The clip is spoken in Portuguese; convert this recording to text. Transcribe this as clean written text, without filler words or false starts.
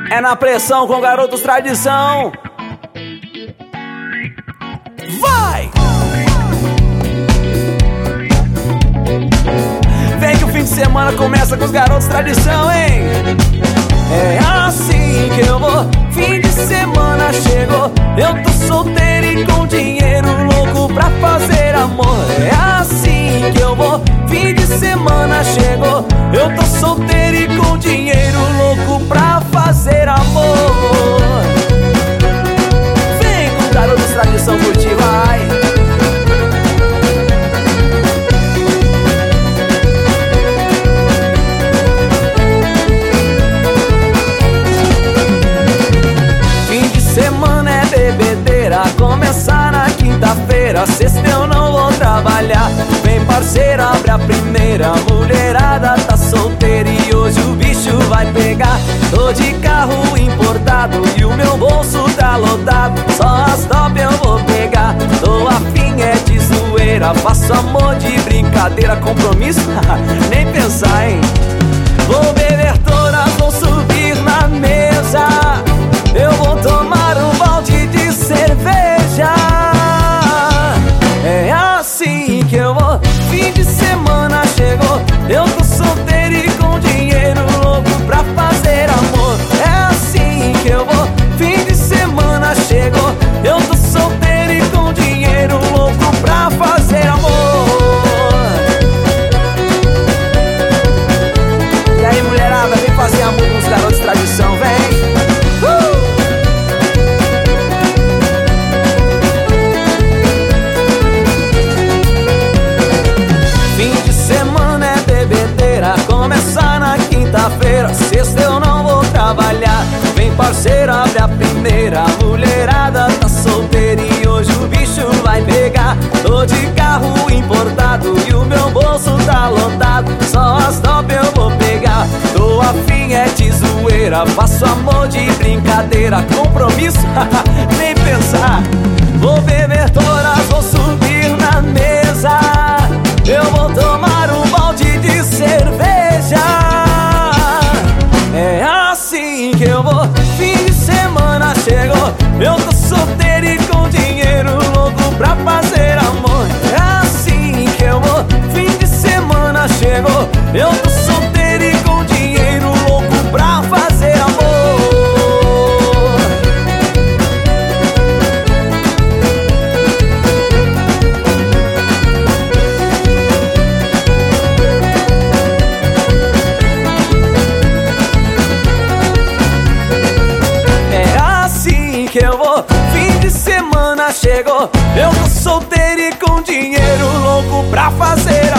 É na pressão com garotos tradição. Vai! Vem que o fim de semana começa com os garotos tradição, hein? É assim que eu vou, fim de semana chegou. Eu tô solteiro e com dinheiro, louco pra fazer amor. É assim que eu vou, fim de semana chegou. Eu tô solteiro e com dinheiro, louco pra fazer amor. Vem com garotos tradição curtir, vai! Semana é bebedeira, começar na quinta-feira. Sexta eu não vou trabalhar. Vem parceira, abre a primeira. Mulherada tá solteira e hoje o bicho vai pegar. Tô de carro importado e o meu bolso tá lotado. Só as top eu vou pegar. Tô afim é de zoeira, faço amor de brincadeira. Compromisso? Nem pensar, hein? Vou beber todas, vou subir na mesa. Eu vou tomar um balde de cerveja. É assim que eu vou, fim de semana chegou. Eu tô solteiro e com dinheiro, louco pra fazer amor. É assim que eu vou, fim de semana chegou. Eu tô solteiro e com dinheiro, louco pra fazer amor. E aí mulherada, vem fazer amor com os garotos tradição, vem. Começar na quinta-feira, sexta eu não vou trabalhar. Vem parceira, abre a primeira. Mulherada tá solteira e hoje o bicho vai pegar. Tô de carro importado e o meu bolso tá lotado. Só as top eu vou pegar. Tô afim é de zoeira, faço amor de brincadeira. Compromisso? Nem pensar. Vou beber todas, vou subir na mesa. Eu vou tomar um balde de cerveja. É assim que eu vou, fim de semana chegou. Eu tô solteiro e com dinheiro, louco pra fazer amor. É assim que eu vou, fim de semana chegou. Eu tô solteiro e com dinheiro, louco pra fazer amor. Eu vou, fim de semana chegou. Eu tô solteiro e com dinheiro, louco pra fazer